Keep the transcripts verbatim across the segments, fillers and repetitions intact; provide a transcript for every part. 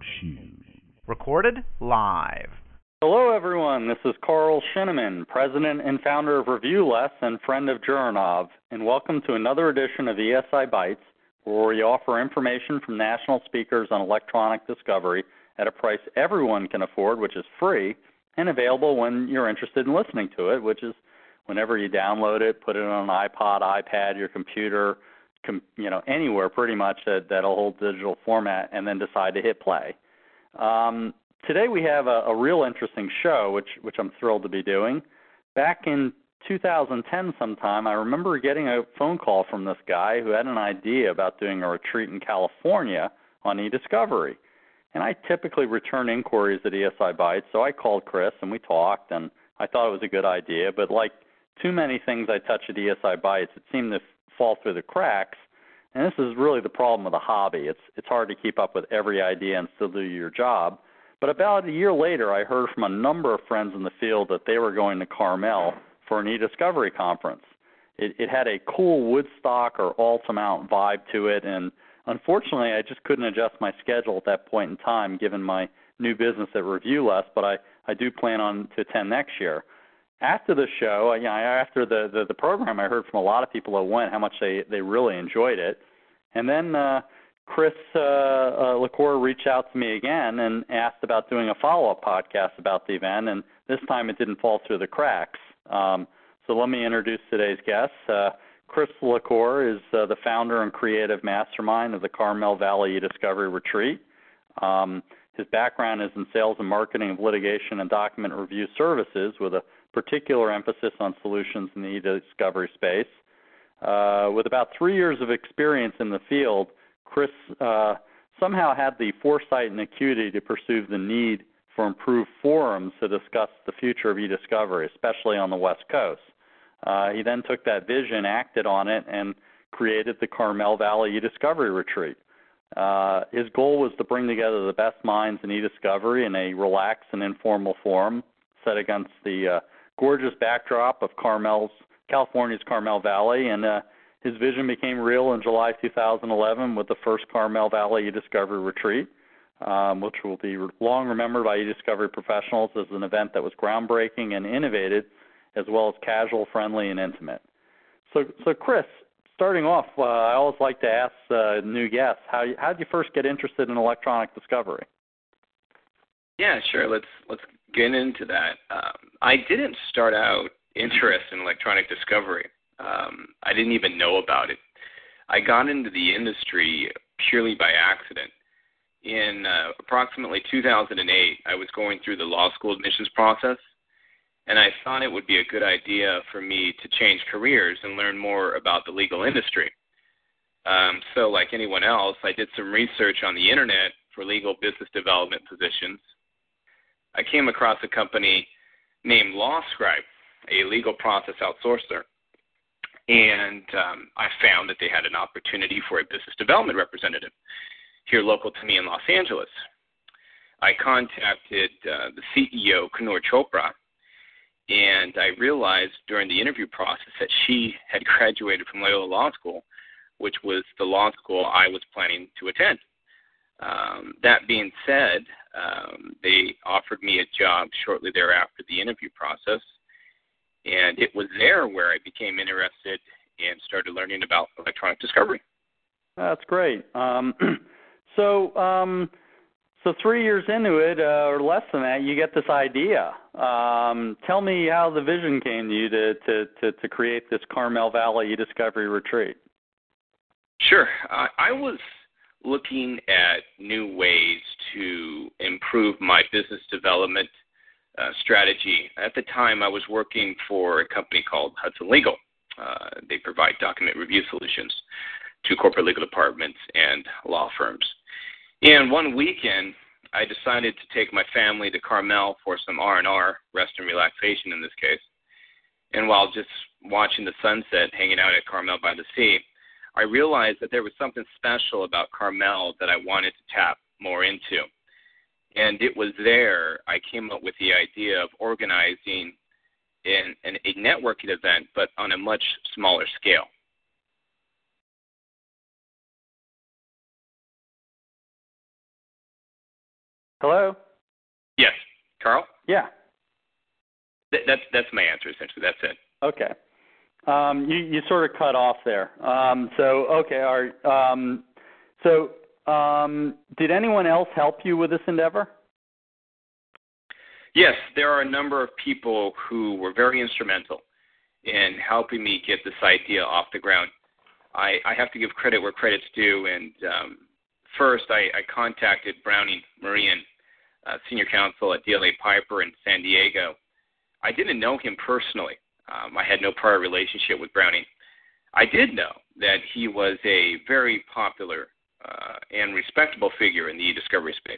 Recorded live. Hello, everyone. This is Carl Shineman, president and founder of ReviewLess and friend of Juranov, and welcome to another edition of E S I Bytes, where we offer information from national speakers on electronic discovery at a price everyone can afford, which is free, and available when you're interested in listening to it, which is whenever you download it, put it on an iPod, iPad, your computer, com- you know, anywhere pretty much that, that'll hold digital format, and then decide to hit play. Um, today we have a, a real interesting show, which which I'm thrilled to be doing. Back in two thousand ten sometime, I remember getting a phone call from this guy who had an idea about doing a retreat in California on eDiscovery. And I typically return inquiries at E S I Bytes, so I called Chris and we talked, and I thought it was a good idea. But like too many things I touch at E S I Bytes, it seemed to fall through the cracks. And this is really the problem with the hobby. It's it's hard to keep up with every idea and still do your job. But about a year later, I heard from a number of friends in the field that they were going to Carmel for an eDiscovery conference. It, it had a cool Woodstock or Altamount vibe to it, and unfortunately, I just couldn't adjust my schedule at that point in time, given my new business at ReviewLess. But I, I do plan on to attend next year. After the show, you know, after the, the, the program, I heard from a lot of people that went how much they, they really enjoyed it. And then uh, Chris uh, uh, LaCour reached out to me again and asked about doing a follow-up podcast about the event, and this time it didn't fall through the cracks. Um, so let me introduce today's guest. Uh, Chris LaCour is uh, the founder and creative mastermind of the Carmel Valley eDiscovery Retreat. Um, his background is in sales and marketing of litigation and document review services with a particular emphasis on solutions in the e-discovery space. Uh, with about three years of experience in the field, Chris uh, somehow had the foresight and acuity to perceive the need for improved forums to discuss the future of e-discovery, especially on the West Coast. Uh, he then took that vision, acted on it, and created the Carmel Valley eDiscovery Retreat. Uh, his goal was to bring together the best minds in e-discovery in a relaxed and informal forum set against the uh, gorgeous backdrop of Carmel's, California's Carmel Valley, and uh, his vision became real in July two thousand eleven with the first Carmel Valley eDiscovery Retreat, um, which will be long remembered by e-discovery professionals as an event that was groundbreaking and innovative, as well as casual, friendly, and intimate. So, so Chris, starting off, uh, I always like to ask uh, new guests, how how did you first get interested in electronic discovery? Yeah, sure. Let's let's get into that. Um, I didn't start out interested in electronic discovery. Um, I didn't even know about it. I got into the industry purely by accident. In uh, approximately two thousand eight, I was going through the law school admissions process, and I thought it would be a good idea for me to change careers and learn more about the legal industry. Um, so like anyone else, I did some research on the internet for legal business development positions. I came across a company named LawScribe, a legal process outsourcer, and um, I found that they had an opportunity for a business development representative here local to me in Los Angeles. I contacted uh, the C E O, Kunal Chopra, and I realized during the interview process that she had graduated from Loyola Law School, which was the law school I was planning to attend. Um, that being said, um, they offered me a job shortly thereafter the interview process, and it was there where I became interested and started learning about electronic discovery. That's great. Um, so, um, so three years into it, uh, or less than that, you get this idea. Um, tell me how the vision came to you to, to, to, to create this Carmel Valley eDiscovery Retreat. Sure. Uh, I was looking at new ways to improve my business development uh, strategy. At the time, I was working for a company called Hudson Legal. Uh, they provide document review solutions to corporate legal departments and law firms. And one weekend, I decided to take my family to Carmel for some R and R, rest and relaxation in this case. And while just watching the sunset, hanging out at Carmel by the sea, I realized that there was something special about Carmel that I wanted to tap more into. And it was there I came up with the idea of organizing in, in a networking event, but on a much smaller scale. Hello? Yes. Carl? Yeah. Th- that's that's my answer, essentially. That's it. Okay. Um, you, you sort of cut off there. Um, so, okay, all right. Um, so, um, did anyone else help you with this endeavor? Yes, there are a number of people who were very instrumental in helping me get this idea off the ground. I, I have to give credit where credit's due, and um, first I, I contacted Browning Marion, uh, senior counsel at D L A Piper in San Diego. I didn't know him personally. Um, I had no prior relationship with Browning. I did know that he was a very popular uh, and respectable figure in the e-discovery space.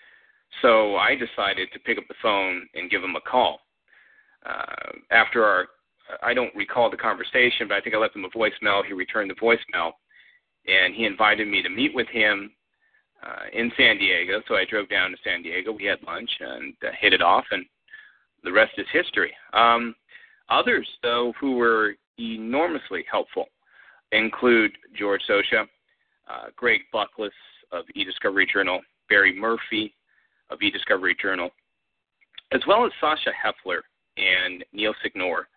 So I decided to pick up the phone and give him a call. Uh, after our, I don't recall the conversation, but I think I left him a voicemail. He returned the voicemail, and he invited me to meet with him uh, in San Diego. So I drove down to San Diego. We had lunch and uh, hit it off, and the rest is history. Um, others, though, who were enormously helpful include George Sosha, uh, Greg Buckless of eDiscovery Journal, Barry Murphy of eDiscovery Journal, as well as Sasha Heffler and Neil Signor,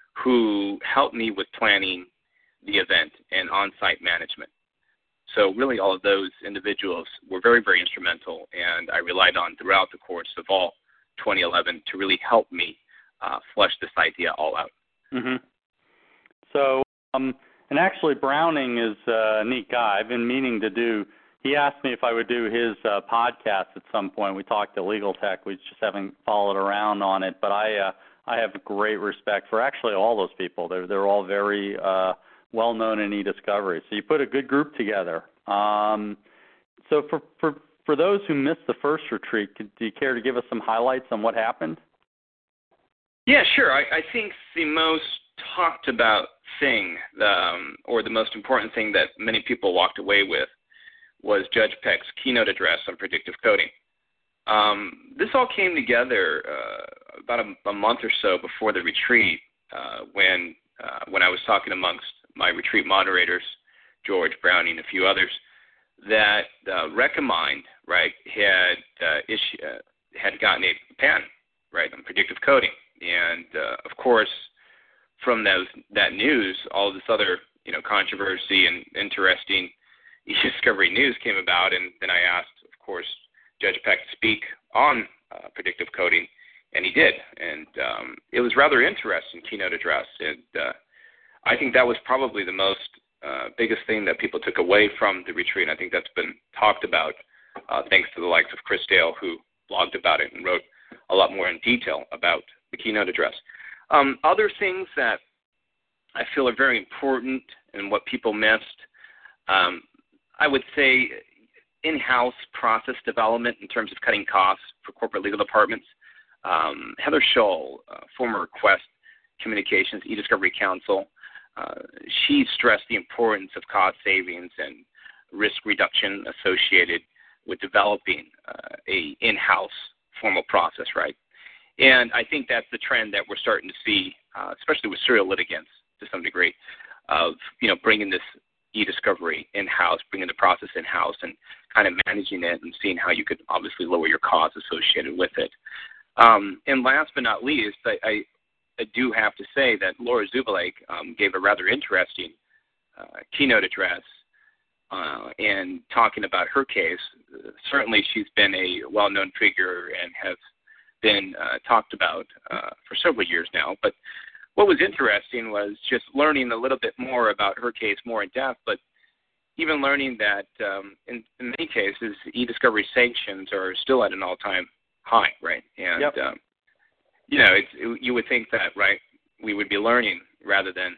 who helped me with planning the event and on-site management. So really all of those individuals were very, very instrumental, and I relied on throughout the course of all twenty eleven to really help me uh, flesh this idea all out. Mm-hmm. So, um, and actually Browning is a neat guy. I've been meaning to do, he asked me if I would do his uh, podcast at some point. We talked to Legal Tech. We just haven't followed around on it, but I uh, I have great respect for actually all those people. They're, they're all very uh, well-known in e-discovery. So you put a good group together. Um, so for, for, for those who missed the first retreat, could, do you care to give us some highlights on what happened? Yeah, sure. I, I think the most talked about thing, um, or the most important thing that many people walked away with, was Judge Peck's keynote address on predictive coding. Um, this all came together uh, about a, a month or so before the retreat, uh, when uh, when I was talking amongst my retreat moderators, George, Browning, a few others, that uh, Recommind, right, had uh, issue, uh, had gotten a patent, right, on predictive coding, and uh, of course, from those that news, all this other you know controversy and interesting e-discovery news came about, and then I asked, of course, Judge Peck to speak on uh, predictive coding, and he did, and um, it was rather interesting keynote address, and uh, I think that was probably the most uh, biggest thing that people took away from the retreat. I think that's been talked about uh, thanks to the likes of Chris Dale, who blogged about it and wrote a lot more in detail about the keynote address. Um, other things that I feel are very important and what people missed, um, I would say in-house process development in terms of cutting costs for corporate legal departments. Um, Heather Shull, uh, former Quest Communications eDiscovery Counsel, uh, she stressed the importance of cost savings and risk reduction associated with developing uh, a in-house formal process, right? And I think that's the trend that we're starting to see, uh, especially with serial litigants to some degree, of you know bringing this e-discovery in-house, bringing the process in-house, and kind of managing it and seeing how you could obviously lower your costs associated with it. Um, and last but not least, I, I, I do have to say that Laura Zubilake um, gave a rather interesting uh, keynote address uh, and talking about her case. Uh, certainly she's been a well-known figure and has been uh, talked about uh, for several years now. But what was interesting was just learning a little bit more about her case more in depth, but even learning that um, in, in many cases, e-discovery sanctions are still at an all-time high, right? And, yep. um, you know, it's, it, you would think that, right, we would be learning rather than,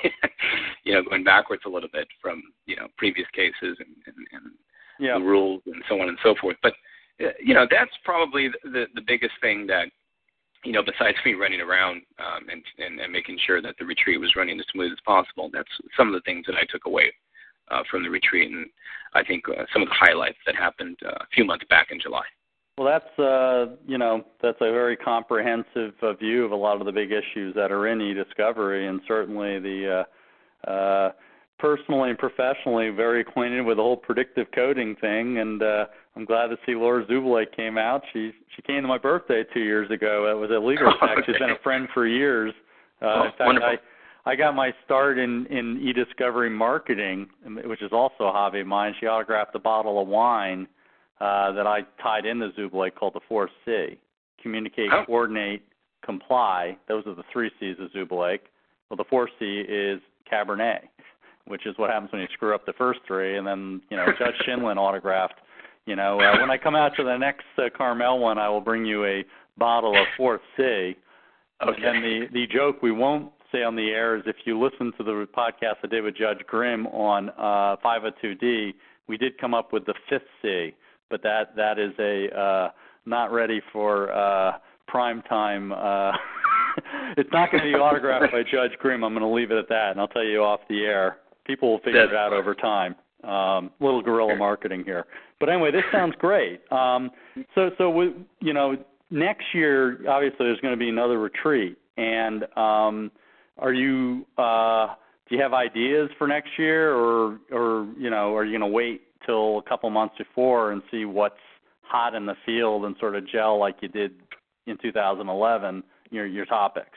you know, going backwards a little bit from, you know, previous cases and, and, and yep. the rules and so on and so forth. But, you know, that's probably the, the biggest thing that, you know, besides me running around um, and, and, and making sure that the retreat was running as smooth as possible, that's some of the things that I took away uh, from the retreat, and I think uh, some of the highlights that happened uh, a few months back in July. Well, that's, uh, you know, that's a very comprehensive uh, view of a lot of the big issues that are in e-discovery, and certainly the uh, uh, personally and professionally very acquainted with the whole predictive coding thing, and uh, I'm glad to see Laura Zubilak came out. She she came to my birthday two years ago. It was at Legal Tech. Okay. She's been a friend for years. Uh, oh, in fact, wonderful. I, I got my start in, in e-discovery marketing, which is also a hobby of mine. She autographed a bottle of wine uh, that I tied into Zubilak called the four C. Communicate, oh. coordinate, comply. Those are the three C's of Zubilak. Well, the fourth C is Cabernet, which is what happens when you screw up the first three. And then, you know, Judge Shinlin autographed, you know, uh, when I come out to the next uh, Carmel one, I will bring you a bottle of fourth C. Okay. And then the, the joke we won't say on the air is if you listen to the podcast I did with Judge Grimm on uh, five oh two D, we did come up with the fifth C, but that, that is a uh, not ready for uh, prime time. Uh, it's not going to be autographed by Judge Grimm. I'm going to leave it at that, and I'll tell you off the air. People will figure That's it out fun. over time. Um, little guerrilla marketing here. But anyway, this sounds great. Um, so, so we, you know, next year, obviously, there's going to be another retreat. And um, are you, uh, do you have ideas for next year, or, or you know, are you going to wait till a couple months before and see what's hot in the field and sort of gel like you did in two thousand eleven, your your topics?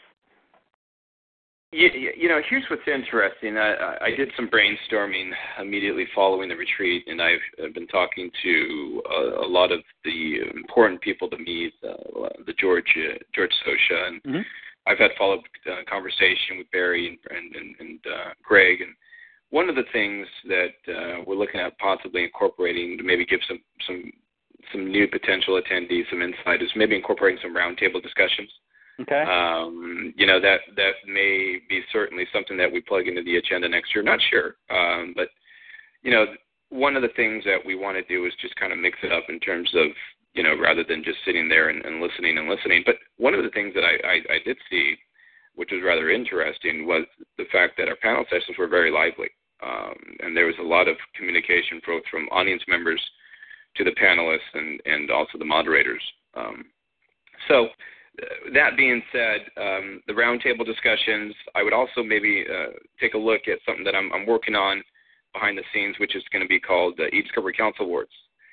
You, you know, here's what's interesting. I, I did some brainstorming immediately following the retreat, and I've, I've been talking to a, a lot of the important people to me, uh, the George uh, George Sosha, and mm-hmm. I've had follow-up uh, conversation with Barry and and, and, and uh, Greg. And one of the things that uh, we're looking at possibly incorporating to maybe give some some some new potential attendees some insight is maybe incorporating some roundtable discussions. Okay. Um, you know, that that may be certainly something that we plug into the agenda next year. Not sure. Um, but, you know, one of the things that we want to do is just kind of mix it up in terms of, you know, rather than just sitting there and, and listening and listening. But one of the things that I, I, I did see, which was rather interesting, was the fact that our panel sessions were very lively. Um, and there was a lot of communication both from audience members to the panelists and, and also the moderators. Um, so, that being said, um, the roundtable discussions, I would also maybe uh, take a look at something that I'm, I'm working on behind the scenes, which is going to be called the eDiscovery Council Awards.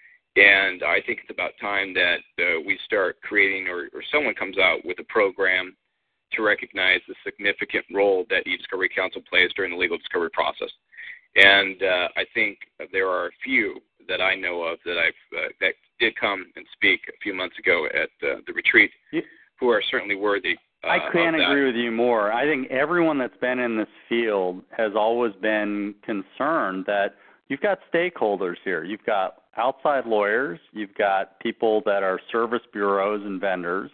And I think it's about time that uh, we start creating, or, or someone comes out with a program to recognize the significant role that eDiscovery Council plays during the legal discovery process. And uh, I think there are a few that I know of that I've uh, that did come and speak a few months ago at uh, the retreat. Yeah. Who are certainly worthy. Uh, I can't agree with you more. I think everyone that's been in this field has always been concerned that you've got stakeholders here. You've got outside lawyers. You've got people that are service bureaus and vendors.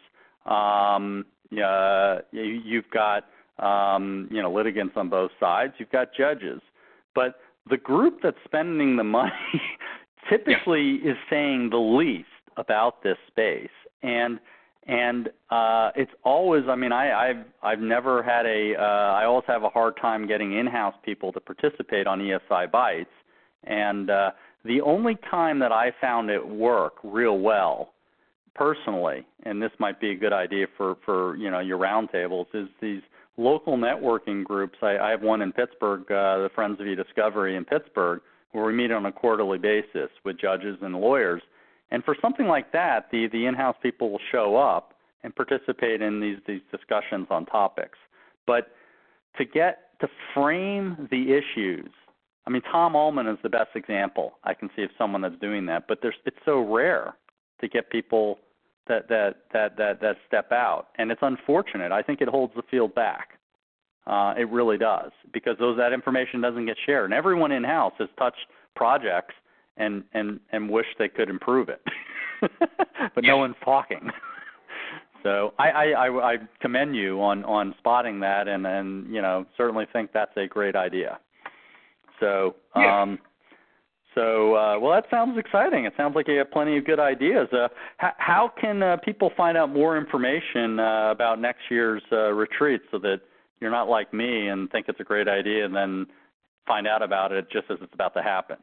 Um, uh, you've got um, you know litigants on both sides. You've got judges. But the group that's spending the money typically yeah. is saying the least about this space. And And uh, it's always, I mean, I, I've I've never had a, uh, I always have a hard time getting in-house people to participate on E S I Bytes. And uh, the only time that I found it work real well, personally, and this might be a good idea for, for you know, your roundtables, is these local networking groups. I, I have one in Pittsburgh, uh, the Friends of eDiscovery in Pittsburgh, where we meet on a quarterly basis with judges and lawyers. And for something like that, the, the in-house people will show up and participate in these, these discussions on topics. But to get to frame the issues, I mean, Tom Ullman is the best example I can see of someone that's doing that. But there's, it's so rare to get people that, that, that, that, that step out. And it's unfortunate. I think it holds the field back. Uh, it really does, because those, that information doesn't get shared. And everyone in-house has touched projects and, and, and wish they could improve it. But no one's talking. So I, I, I, I commend you on, on spotting that, and, and you know certainly think that's a great idea. So yeah. um, so uh, well, that sounds exciting. It sounds like you have plenty of good ideas. Uh, how, how can uh, people find out more information uh, about next year's uh, retreat, so that you're not like me and think it's a great idea and then find out about it just as it's about to happen?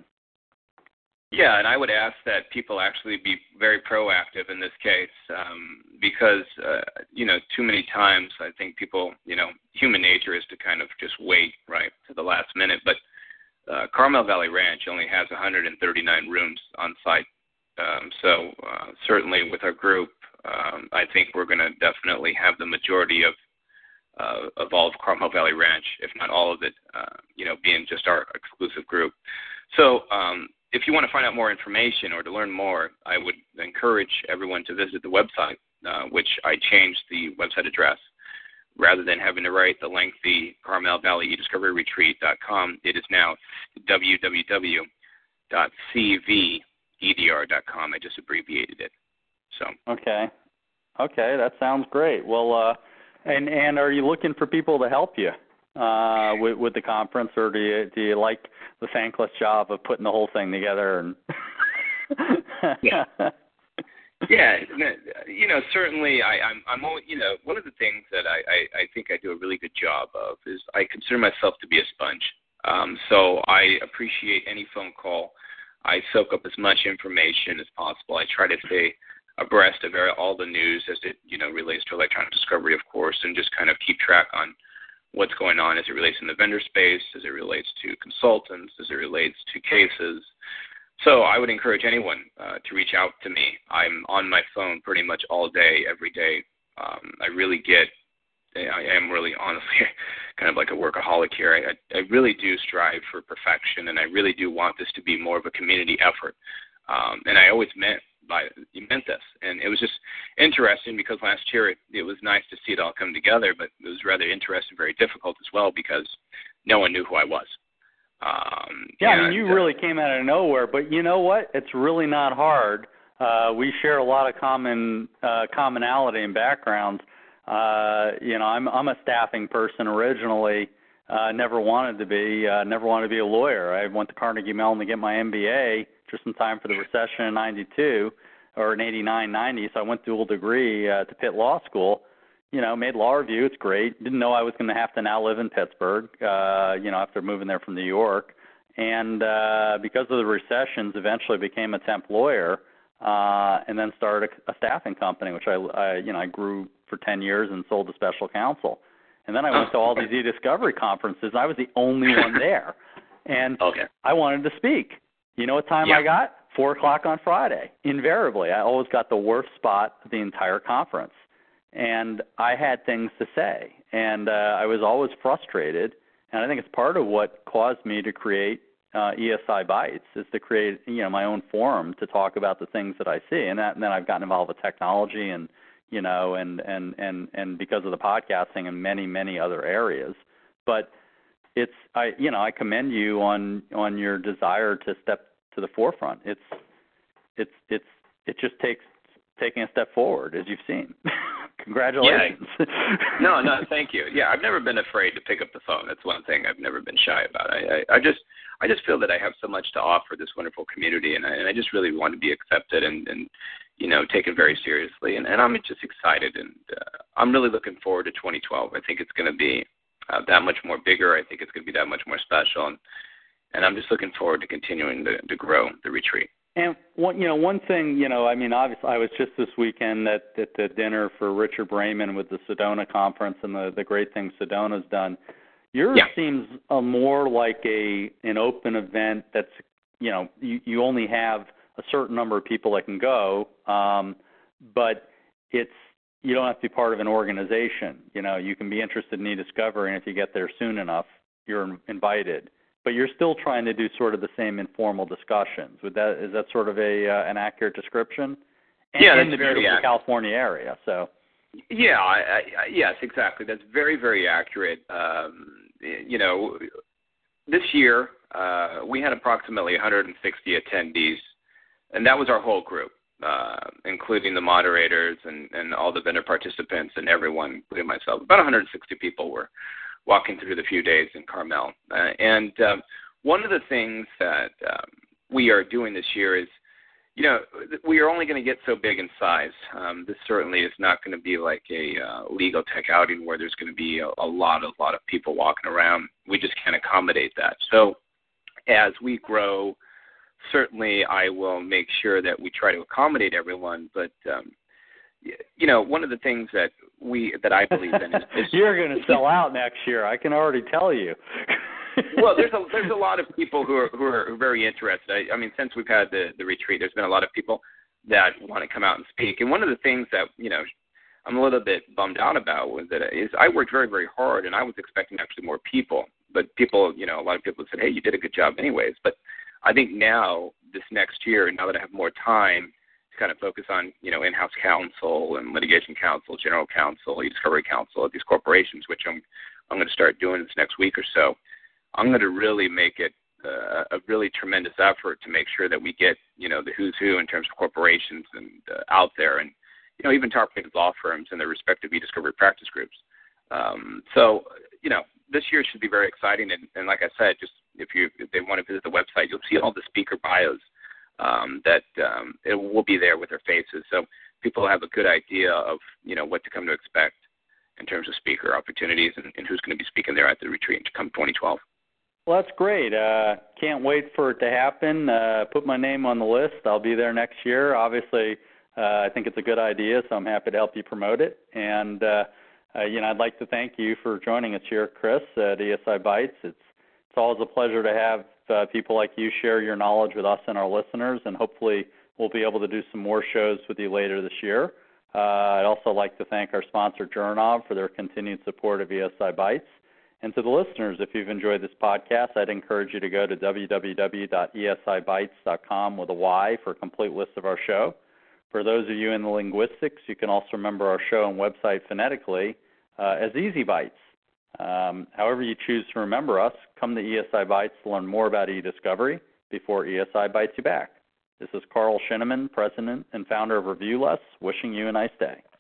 Yeah, and I would ask that people actually be very proactive in this case, um, because, uh, you know, too many times I think people, you know, human nature is to kind of just wait, right, to the last minute. But uh, Carmel Valley Ranch only has one hundred thirty-nine rooms on site. Um, so uh, certainly with our group, um, I think we're going to definitely have the majority of uh, of all of Carmel Valley Ranch, if not all of it, uh, you know, being just our exclusive group. So um, if you want to find out more information or to learn more, I would encourage everyone to visit the website, uh, which I changed the website address. Rather than having to write the lengthy Carmel Valley eDiscovery Retreat dot com, it is now w w w dot c v e d r dot com. I just abbreviated it. So okay, okay, that sounds great. Well, uh, and and are you looking for people to help you uh, with with the conference, or do you do you like the thankless job of putting the whole thing together? And yeah. Yeah, you know, certainly I, I'm, I'm always, you know, one of the things that I, I, I think I do a really good job of is I consider myself to be a sponge. Um, so I appreciate any phone call. I soak up as much information as possible. I try to stay abreast of all the news as it, you know, relates to electronic discovery, of course, and just kind of keep track on what's going on as it relates in the vendor space, as it relates to consultants, as it relates to cases. So I would encourage anyone uh, to reach out to me. I'm on my phone pretty much all day, every day. Um, I really get, I am really honestly kind of like a workaholic here. I, I really do strive for perfection, and I really do want this to be more of a community effort. Um, and I always meant by meant this. And it was just interesting because last year it, it was nice to see it all come together, but it was rather interesting, very difficult as well because no one knew who I was. Um, yeah, and, I mean, you really came out of nowhere, but you know what? It's really not hard. Uh, we share a lot of common uh, commonality and backgrounds. Uh, you know, I'm I'm a staffing person originally. Uh, never wanted to be. Uh, never wanted to be a lawyer. I went to Carnegie Mellon to get my M B A just in time for the recession in ninety-two or in eighty-nine, ninety. So I went dual degree uh, to Pitt Law School. You know, made law review. It's great. Didn't know I was going to have to now live in Pittsburgh, uh, you know, after moving there from New York. And uh, because of the recessions, eventually became a temp lawyer uh, and then started a, a staffing company, which I, I, you know, I grew for ten years and sold to special counsel. And then I went to all these e-discovery conferences, and I was the only one there. And okay. I wanted to speak. You know what time yeah. I got? Four o'clock on Friday. Invariably, I always got the worst spot of the entire conference. And I had things to say, and uh, I was always frustrated. And I think it's part of what caused me to create uh, E S I Bytes, is to create, you know, my own forum to talk about the things that I see. And, that, and then I've gotten involved with technology, and you know, and and and and because of the podcasting and many many other areas. But it's, I, you know, I commend you on on your desire to step to the forefront. It's it's it's it just takes taking a step forward, as you've seen. Congratulations. Yeah. No, no, thank you. Yeah, I've never been afraid to pick up the phone. That's one thing I've never been shy about. I, I, I just I just feel that I have so much to offer this wonderful community, and I, and I just really want to be accepted and, and you know, taken very seriously. And, and I'm just excited, and uh, I'm really looking forward to twenty twelve. I think it's going to be uh, that much more bigger. I think it's going to be that much more special, and, and I'm just looking forward to continuing to, to grow the retreat. And one, you know, one thing, you know, I mean, obviously, I was just this weekend at, at the dinner for Richard Brayman with the Sedona conference and the, the great things Sedona's done. Yours yeah. seems a more like a an open event that's, you know, you, you only have a certain number of people that can go, um, but it's you don't have to be part of an organization. You know, you can be interested in e-discovery, and if you get there soon enough, you're invited. But you're still trying to do sort of the same informal discussions. Would that is that sort of a uh, an accurate description? And, yeah, that's in the very beautiful accurate. California area. So. Yeah, I, I, yes, exactly. That's very, very accurate. Um, you know, this year uh, we had approximately one hundred sixty attendees, and that was our whole group, uh, including the moderators and, and all the vendor participants and everyone, including myself. About one hundred sixty people were walking through the few days in Carmel. Uh, and um, one of the things that um, we are doing this year is, you know, we are only going to get so big in size. Um, this certainly is not going to be like a uh, legal tech outing where there's going to be a, a lot, a lot of people walking around. We just can't accommodate that. So as we grow, certainly I will make sure that we try to accommodate everyone. But um, you know, one of the things that we that I believe in is, is you're going to sell out next year. I can already tell you. Well, there's a there's a lot of people who are who are very interested. I, I mean, since we've had the the retreat, there's been a lot of people that want to come out and speak. And one of the things that you know I'm a little bit bummed out about was that is I worked very very hard, and I was expecting actually more people. But people, you know, a lot of people said, "Hey, you did a good job, anyways." But I think now this next year, now that I have more time to kind of focus on you know in-house counsel and litigation counsel, general counsel, e-discovery counsel at these corporations, which I'm I'm going to start doing this next week or so. I'm going to really make it uh, a really tremendous effort to make sure that we get, you know, the who's who in terms of corporations and uh, out there, and you know, even top-rated law firms and their respective e-discovery practice groups. Um, so, you know, this year should be very exciting, and, and like I said, just if you if they want to visit the website, you'll see all the speaker bios um, that um, it will be there with their faces, so people have a good idea of you know what to come to expect in terms of speaker opportunities and, and who's going to be speaking there at the retreat to come twenty twelve. Well, that's great. Uh, can't wait for it to happen. Uh, put my name on the list. I'll be there next year. Obviously, uh, I think it's a good idea, so I'm happy to help you promote it. And, uh, uh, you know, I'd like to thank you for joining us here, Chris, at E S I Bytes. It's, it's always a pleasure to have uh, people like you share your knowledge with us and our listeners, and hopefully we'll be able to do some more shows with you later this year. Uh, I'd also like to thank our sponsor, Jernov, for their continued support of E S I Bytes. And to the listeners, if you've enjoyed this podcast, I'd encourage you to go to w w w dot e s i bytes dot com with a Y for a complete list of our show. For those of you in the linguistics, you can also remember our show and website phonetically uh, as Easy Bytes. Um, however you choose to remember us, come to E S I Bytes to learn more about e-discovery before E S I bites you back. This is Carl Shinneman, President and founder of ReviewLess, wishing you a nice day.